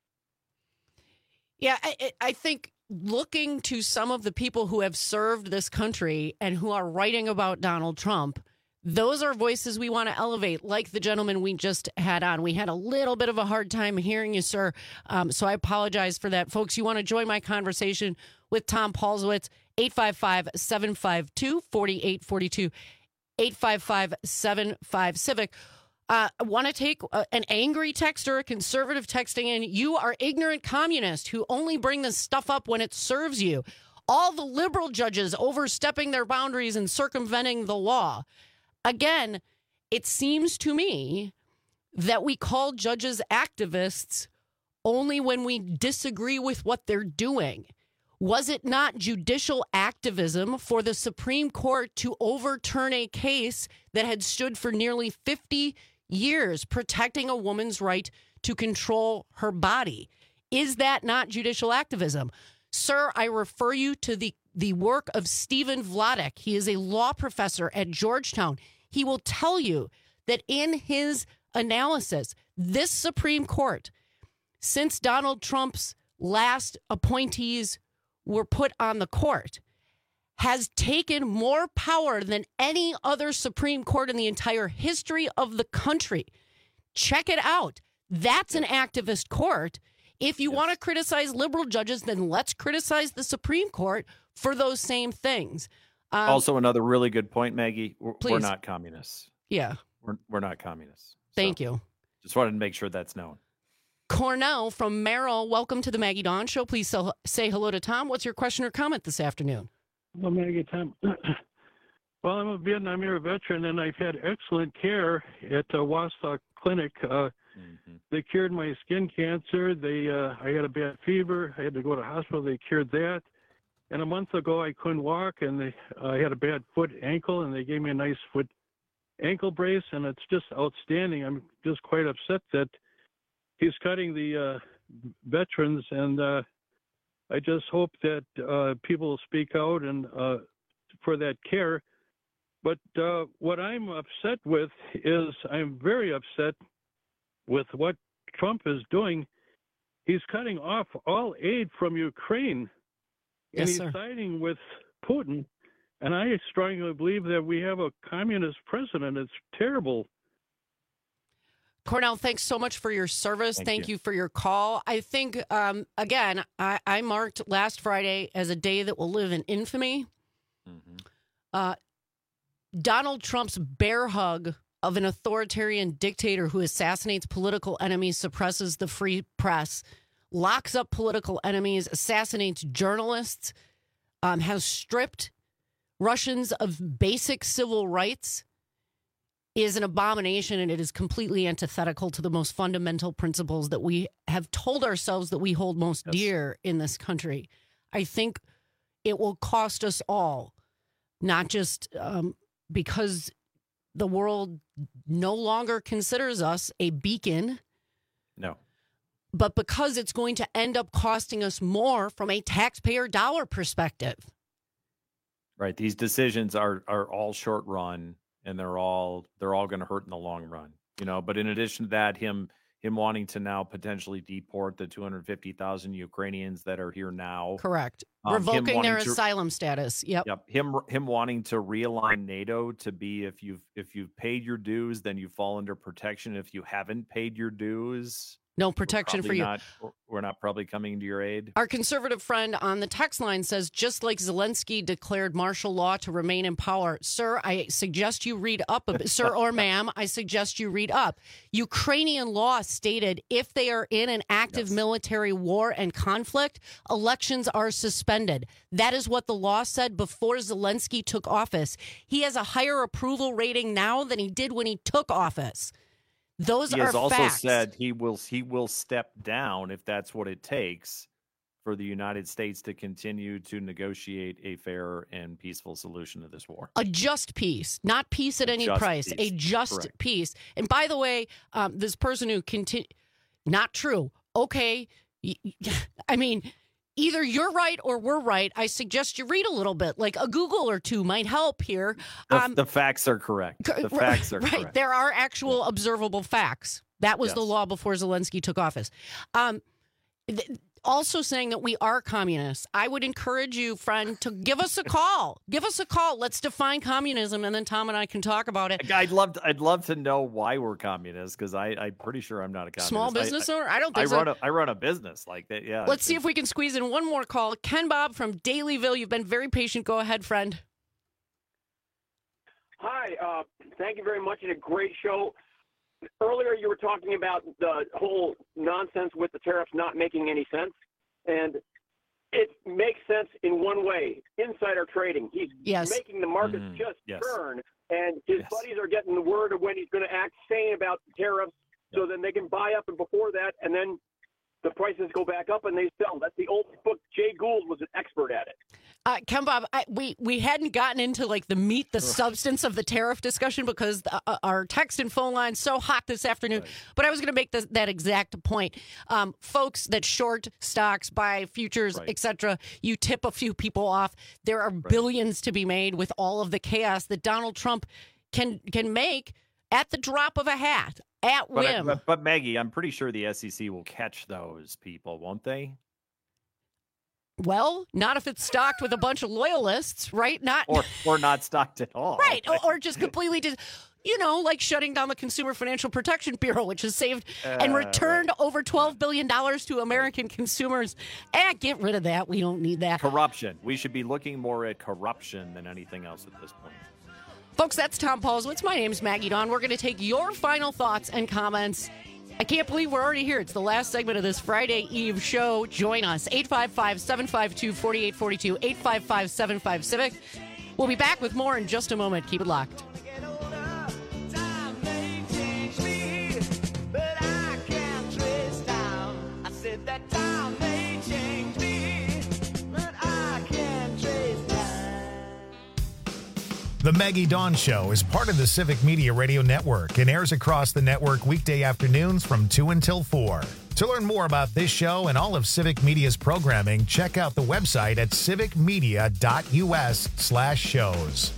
Yeah, I think looking to some of the people who have served this country and who are writing about Donald Trump, those are voices we want to elevate, like the gentleman we just had on. We had a little bit of a hard time hearing you, sir, so I apologize for that. Folks, you want to join my conversation with Tom Paulsowitz, 855-752-4842, 855-75-CIVIC. I want to take an angry texter, a conservative texting in. You are ignorant communists who only bring this stuff up when it serves you. All the liberal judges overstepping their boundaries and circumventing the law. Again, it seems to me that we call judges activists only when we disagree with what they're doing. Was it not judicial activism for the Supreme Court to overturn a case that had stood for nearly 50 years protecting a woman's right to control her body? Is that not judicial activism? Sir, I refer you to the work of Stephen Vladek. He is a law professor at Georgetown. He will tell you that in his analysis, this Supreme Court, since Donald Trump's last appointees were put on the court, has taken more power than any other Supreme Court in the entire history of the country. Check it out. That's an activist court. If you want to criticize liberal judges, then let's criticize the Supreme Court for those same things. Also, another really good point, Maggie. We're Please. not communists. Yeah. We're not communists. Thank you. Just wanted to make sure that's known. Cornell from Merrill, welcome to the Maggie Dawn Show. Please say hello to Tom. What's your question or comment this afternoon? Well, Maggie, Tom. Well, I'm a Vietnam era veteran, and I've had excellent care at the Wausau Clinic. They cured my skin cancer. I had a bad fever. I had to go to the hospital. They cured that. And a month ago, I couldn't walk, and I had a bad foot ankle, and they gave me a nice foot ankle brace, and it's just outstanding. I'm just quite upset that he's cutting the veterans, and I just hope that people will speak out and for that care. But what I'm upset with is I'm very upset with what Trump is doing, he's cutting off all aid from Ukraine, and he's siding with Putin. And I strongly believe that we have a communist president. It's terrible. Cornell, thanks so much for your service. Thank you for your call. I think, again, I marked last Friday as a day that will live in infamy. Donald Trump's bear hug of an authoritarian dictator who assassinates political enemies, suppresses the free press, locks up political enemies, assassinates journalists, has stripped Russians of basic civil rights, is an abomination, and it is completely antithetical to the most fundamental principles that we have told ourselves that we hold most dear in this country. I think it will cost us all, not just because the world no longer considers us a beacon. No. But because it's going to end up costing us more from a taxpayer dollar perspective. Right. These decisions are all short run, and they're all going to hurt in the long run. But in addition to that, him wanting to now potentially deport the 250,000 Ukrainians that are here now. Correct. Revoking their asylum status. Yep. Him wanting to realign NATO to be if you've paid your dues, then you fall under protection. If you haven't paid your dues, no protection for you. We're not probably coming to your aid. Our conservative friend on the text line says, just like Zelensky declared martial law to remain in power. Sir, I suggest you read up a bit. Sir or ma'am, I suggest you read up. Ukrainian law stated if they are in an active military war and conflict, elections are suspended. That is what the law said before Zelensky took office. He has a higher approval rating now than he did when he took office. Those he are has also facts. said he will step down if that's what it takes for the United States to continue to negotiate a fair and peaceful solution to this war. A just peace, not peace at any price. A just peace. And by the way, this person who not true. Okay, I mean, either you're right or we're right. I suggest you read a little bit, like a Google or two might help here. The facts are correct. The facts are correct. There are actual observable facts. That was the law before Zelensky took office. Also saying that we are communists. I would encourage you, friend, to give us a call. Give us a call. Let's define communism, and then Tom and I can talk about it. I'd love to know why we're communists, because I'm pretty sure I'm not a communist. Small business owner? I don't think so. I run a business like that. Yeah. Let's see if we can squeeze in one more call. Ken Bob from Dalyville. You've been very patient. Go ahead, friend. Hi. Thank you very much. It's a great show. Earlier, you were talking about the whole nonsense with the tariffs not making any sense. And it makes sense in one way. Insider trading. He's making the markets turn. And his buddies are getting the word of when he's going to act sane about tariffs so then they can buy up and before that. And then the prices go back up and they sell. That's the old book. Jay Gould was an expert at it. Ken Bob, we hadn't gotten into like the substance of the tariff discussion because our text and phone line's so hot this afternoon. Right. But I was going to make that exact point. Folks that short stocks, buy futures, etc., you tip a few people off. There are billions to be made with all of the chaos that Donald Trump can make at the drop of a hat, at whim. But Maggie, I'm pretty sure the SEC will catch those people, won't they? Well, not if it's stocked with a bunch of loyalists, right? Not or not stocked at all. Right, or just completely like shutting down the Consumer Financial Protection Bureau, which has saved and returned over $12 billion to American consumers. Get rid of that. We don't need that. Corruption. We should be looking more at corruption than anything else at this point. Folks, that's Tom Paulswitz. My name's Maggie Dawn. We're going to take your final thoughts and comments. I can't believe we're already here. It's the last segment of this Friday Eve show. Join us. 855-752-4842, 855-75-CIVIC. We'll be back with more in just a moment. Keep it locked. The Maggie Dawn Show is part of the Civic Media Radio Network and airs across the network weekday afternoons from 2 until 4. To learn more about this show and all of Civic Media's programming, check out the website at civicmedia.us/shows.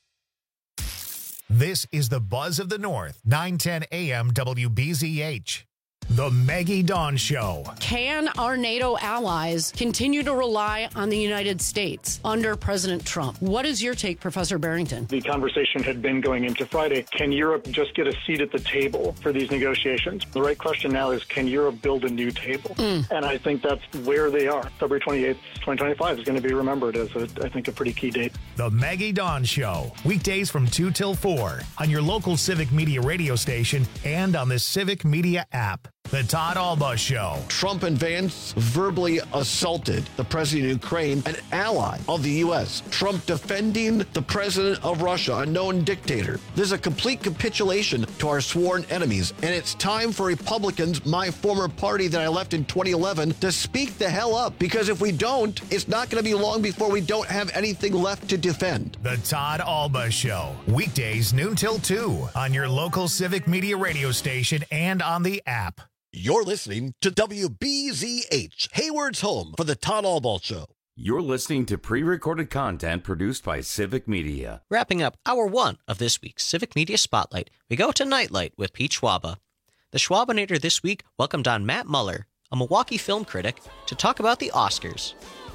This is the Buzz of the North, 910 AM WBZH. The Maggie Dawn Show. Can our NATO allies continue to rely on the United States under President Trump? What is your take, Professor Barrington? The conversation had been going into Friday. Can Europe just get a seat at the table for these negotiations? The right question now is, can Europe build a new table? And I think that's where they are. February 28th, 2025 is going to be remembered as, I think, a pretty key date. The Maggie Dawn Show. Weekdays from 2 till 4 on your local Civic Media radio station and on the Civic Media app. The Todd Alba Show. Trump and Vance verbally assaulted the president of Ukraine, an ally of the U.S. Trump defending the president of Russia, a known dictator. This is a complete capitulation to our sworn enemies, and it's time for Republicans, my former party that I left in 2011, to speak the hell up, because if we don't, it's not going to be long before we don't have anything left to defend. The Todd Alba Show. Weekdays noon till 2 on your local Civic Media radio station and on the app. You're listening to WBZH, Hayward's home for the Todd Alba Show. You're listening to pre-recorded content produced by Civic Media. Wrapping up hour 1 of this week's Civic Media Spotlight, we go to Nightlight with Pete Schwaba. The Schwabinator this week welcomed on Matt Muller, a Milwaukee film critic, to talk about the Oscars.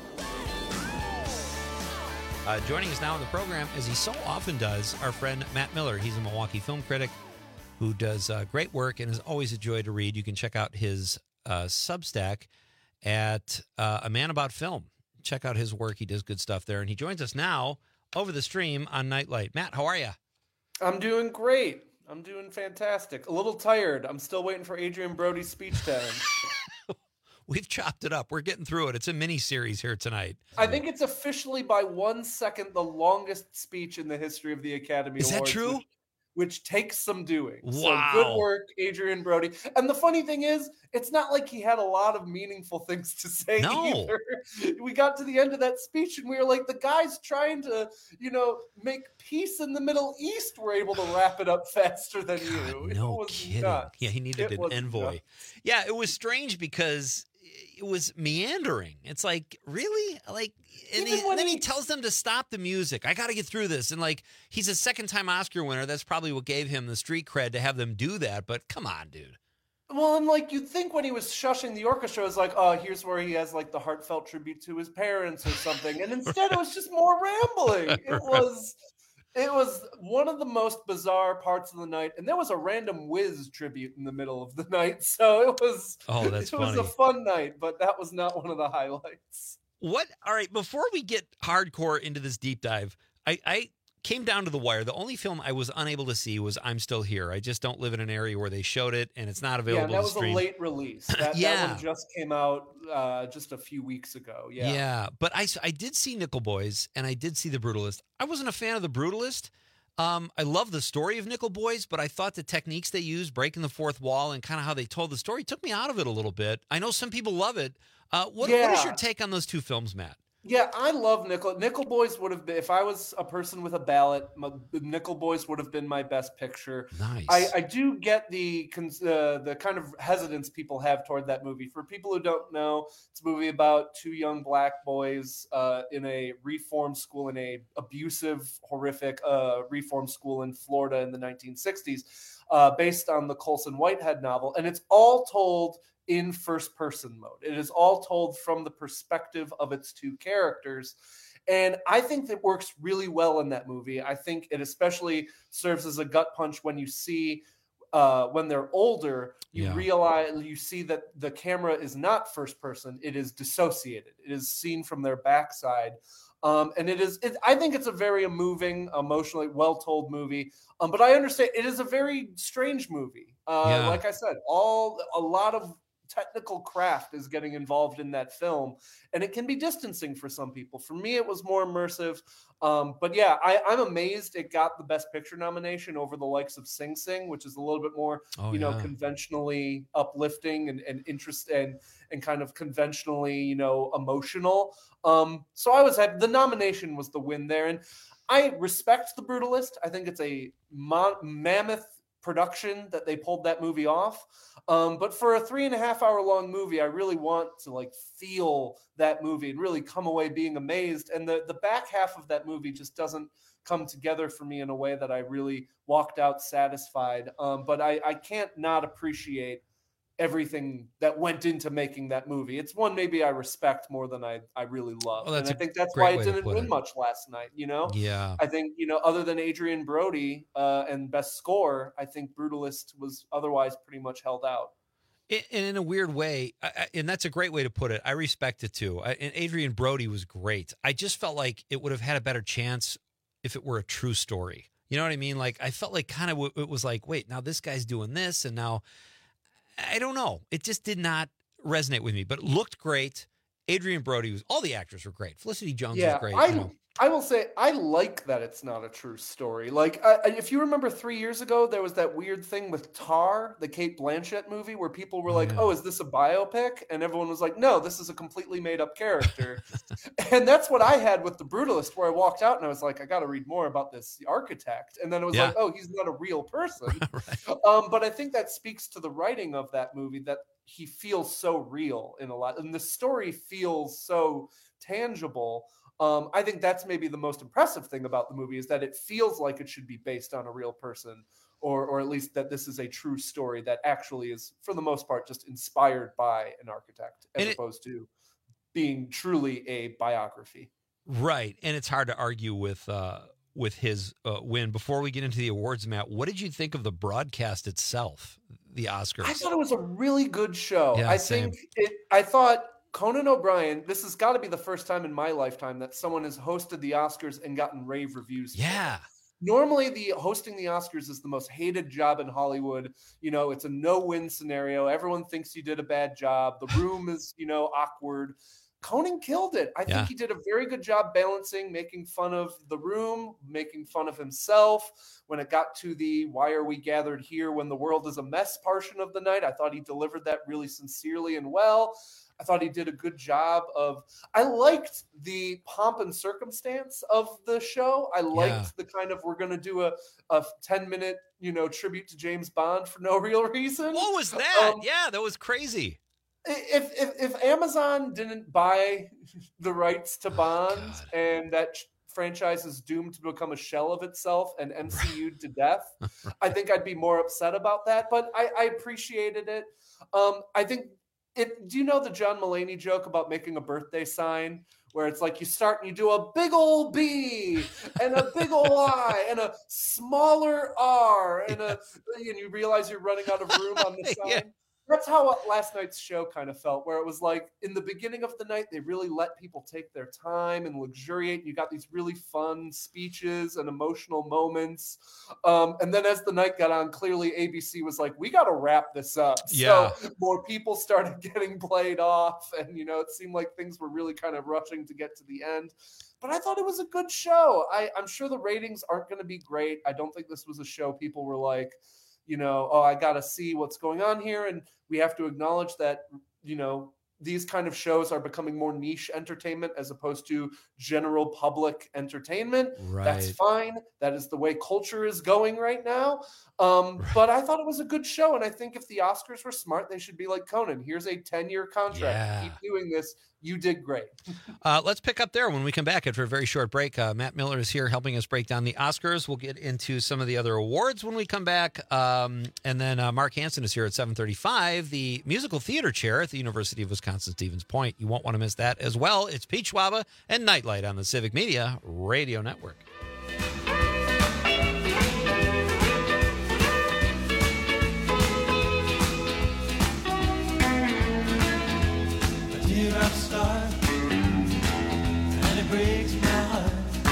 Joining us now on the program, as he so often does, our friend Matt Miller. He's a Milwaukee film critic who does great work and is always a joy to read. You can check out his Substack at A Man About Film. Check out his work. He does good stuff there. And he joins us now over the stream on Nightlight. Matt, how are you? I'm doing great. I'm doing fantastic. A little tired. I'm still waiting for Adrian Brody's speech to end. We've chopped it up. We're getting through it. It's a mini-series here tonight. I think it's officially by 1 second the longest speech in the history of the Academy Awards. Is that true? Which takes some doing. Wow. So good work, Adrian Brody. And the funny thing is, it's not like he had a lot of meaningful things to say either. We got to the end of that speech and we were like, the guys trying to, make peace in the Middle East were able to wrap it up faster than you. No kidding. Nuts. Yeah, he needed an envoy. Nuts. Yeah, it was strange because it was meandering. It's like, really? And then he tells them to stop the music. I got to get through this. And he's a second-time Oscar winner. That's probably what gave him the street cred to have them do that. But come on, dude. Well, and you'd think when he was shushing the orchestra, it was like, oh, here's where he has the heartfelt tribute to his parents or something. And instead it was just more rambling. It was one of the most bizarre parts of the night, and there was a random Wiz tribute in the middle of the night, so it was. Oh, that's funny. It was a fun night, but that was not one of the highlights. What? All right, before we get hardcore into this deep dive, I came down to the wire. The only film I was unable to see was I'm Still Here. I just don't live in an area where they showed it, and it's not available. Yeah, that was to stream. a late release. That one just came out just a few weeks ago. Yeah, but I did see Nickel Boys, and I did see The Brutalist. I wasn't a fan of The Brutalist. I love the story of Nickel Boys, but I thought the techniques they used, breaking the fourth wall, and kind of how they told the story, took me out of it a little bit. I know some people love it. What is your take on those two films, Matt? Yeah, I love Nickel. Nickel Boys would have been, if I was a person with a ballot, Nickel Boys would have been my best picture. Nice. I do get the kind of hesitance people have toward that movie. For people who don't know, it's a movie about two young black boys in a reform school, in a abusive, horrific reform school in Florida in the 1960s, based on the Colson Whitehead novel. And it's all told in first person mode. It is all told from the perspective of its two characters. And I think that works really well in that movie. I think it especially serves as a gut punch when you see when they're older, you see that the camera is not first person. It is dissociated. It is seen from their backside. And I think it's a very moving, emotionally well-told movie. But I understand it is a very strange movie. Like I said, a lot of technical craft is getting involved in that film, and it can be distancing for some people. For me, it was more immersive. But yeah, I'm amazed it got the Best Picture nomination over the likes of Sing Sing, which is a little bit more, conventionally uplifting and interest and kind of conventionally, emotional. So I was happy. The nomination was the win there, and I respect The Brutalist. I think it's a mammoth production that they pulled that movie off. But for a 3.5 hour long movie, I really want to feel that movie and really come away being amazed. And the back half of that movie just doesn't come together for me in a way that I really walked out satisfied. But I can't not appreciate everything that went into making that movie. It's one maybe I respect more than I really love. Well, and I think that's why it didn't win it. much last night, you know? Yeah. I think, you know, other than Adrian Brody and Best Score, I think Brutalist was otherwise pretty much held out. In a weird way, and that's a great way to put it. I respect it too. And Adrian Brody was great. I just felt like it would have had a better chance if it were a true story. You know what I mean? Like, I felt like kind of it was like, wait, now this guy's doing this, and now I don't know. It just did not resonate with me, but it looked great. Adrian Brody was, all the actors were great. Felicity Jones was great. I will say I like that it's not a true story. Like, if you remember 3 years ago, there was that weird thing with Tar, the Cate Blanchett movie, where people were like, oh, is this a biopic? And everyone was like, no, this is a completely made up character. And that's what I had with The Brutalist, where I walked out and I was like, I got to read more about this architect. And then it was like, oh, he's not a real person. But I think that speaks to the writing of that movie, that he feels so real in a lot. And the story feels so tangible. I think that's maybe the most impressive thing about the movie, is that it feels like it should be based on a real person, or at least that this is a true story that actually is, for the most part, just inspired by an architect, as opposed to being truly a biography. Right. And it's hard to argue with his win. Before we get into the awards, Matt, what did you think of the broadcast itself, the Oscars? I thought it was a really good show. Yeah, I thought Conan O'Brien, this has got to be the first time in my lifetime that someone has hosted the Oscars and gotten rave reviews. Yeah. Normally, hosting the Oscars is the most hated job in Hollywood. You know, it's a no-win scenario. Everyone thinks you did a bad job. The room is, you know, awkward. Conan killed it. I think he did a very good job balancing, making fun of the room, making fun of himself. When it got to the why are we gathered here when the world is a mess portion of the night, I thought he delivered that really sincerely and well. I thought he did a good job I liked the pomp and circumstance of the show. I liked the kind of, we're going to do a 10-minute, you know, tribute to James Bond for no real reason. What was that? That was crazy. If Amazon didn't buy the rights to Bond and that franchise is doomed to become a shell of itself and MCU'd to death, I think I'd be more upset about that. But I appreciated it. I think do you know the John Mulaney joke about making a birthday sign where it's like you start and you do a big old B and a big old I and a smaller R and you realize you're running out of room on the sign? That's how last night's show kind of felt, where it was like in the beginning of the night, they really let people take their time and luxuriate. You got these really fun speeches and emotional moments. And then as the night got on, clearly ABC was like, we got to wrap this up. Yeah. So more people started getting played off. And, you know, it seemed like things were really kind of rushing to get to the end. But I thought it was a good show. I'm sure the ratings aren't going to be great. I don't think this was a show people were like, you know, oh, I got to see what's going on here. And we have to acknowledge that, you know, these kind of shows are becoming more niche entertainment as opposed to general public entertainment. Right. That's fine. That is the way culture is going right now. But I thought it was a good show. And I think if the Oscars were smart, they should be like Conan. Here's a 10-year contract. Yeah. Keep doing this. You did great. Let's pick up there when we come back after a very short break. Matt Miller is here helping us break down the Oscars. We'll get into some of the other awards when we come back. And then Mark Hansen is here at 7:35, the musical theater chair at the University of Wisconsin-Stevens Point. You won't want to miss that as well. It's Pete Schwaba and Nightlight on the Civic Media Radio Network. And it breaks my heart.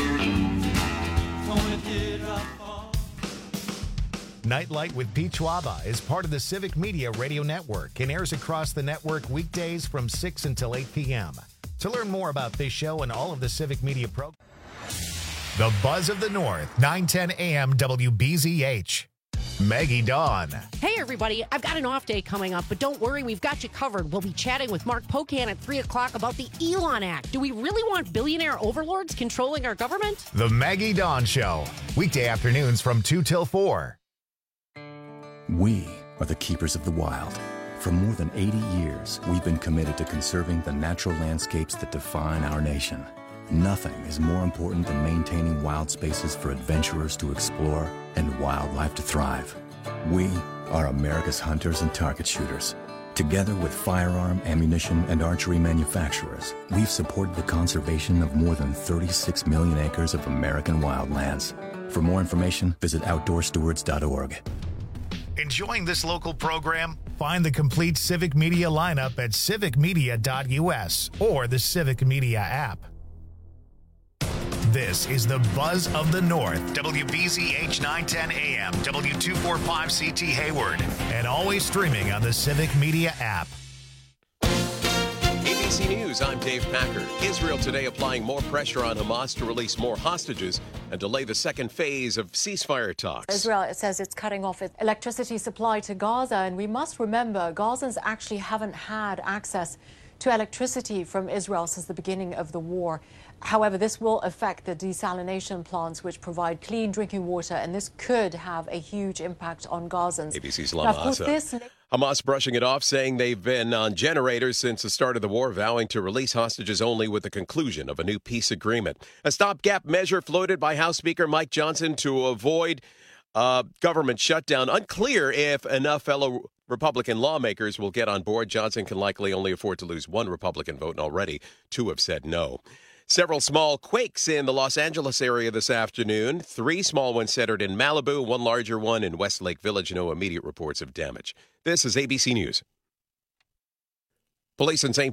Nightlight with Pete Schwaba is part of the Civic Media Radio Network and airs across the network weekdays from 6 until 8 p.m. To learn more about this show and all of the Civic Media programs, The Buzz of the North, 910 a.m. WBZH. Maggie Dawn. Hey, everybody. I've got an off day coming up, but don't worry, we've got you covered. We'll be chatting with Mark Pocan at 3 o'clock about the Elon Act. Do we really want billionaire overlords controlling our government? The Maggie Dawn Show, weekday afternoons from 2 till 4. We are the keepers of the wild. For more than 80 years, we've been committed to conserving the natural landscapes that define our nation. Nothing is more important than maintaining wild spaces for adventurers to explore and wildlife to thrive. We are America's hunters and target shooters, Together with firearm, ammunition, and archery manufacturers, we've supported the conservation of more than 36 million acres of American wildlands. For more information, visit OutdoorStewards.org. Enjoying this local program? Find the complete Civic Media lineup at civicmedia.us or the Civic Media app. This is the Buzz of the North, WBZH 910 AM, W245CT Hayward, and always streaming on the Civic Media app. ABC News, I'm Dave Packard. Israel today applying more pressure on Hamas to release more hostages and delay the second phase of ceasefire talks. Israel, it says it's cutting off its electricity supply to Gaza, and we must remember Gazans actually haven't had access to electricity from Israel since the beginning of the war. However, this will affect the desalination plants, which provide clean drinking water, and this could have a huge impact on Gazans. ABC's Lama Asa. Hamas brushing it off, saying they've been on generators since the start of the war, vowing to release hostages only with the conclusion of a new peace agreement. A stopgap measure floated by House Speaker Mike Johnson to avoid government shutdown. Unclear if enough fellow Republican lawmakers will get on board. Johnson can likely only afford to lose one Republican vote, and already two have said no. Several small quakes in the Los Angeles area this afternoon. 3 small ones centered in Malibu, 1 larger one in Westlake Village. No immediate reports of damage. This is ABC News. Police in St.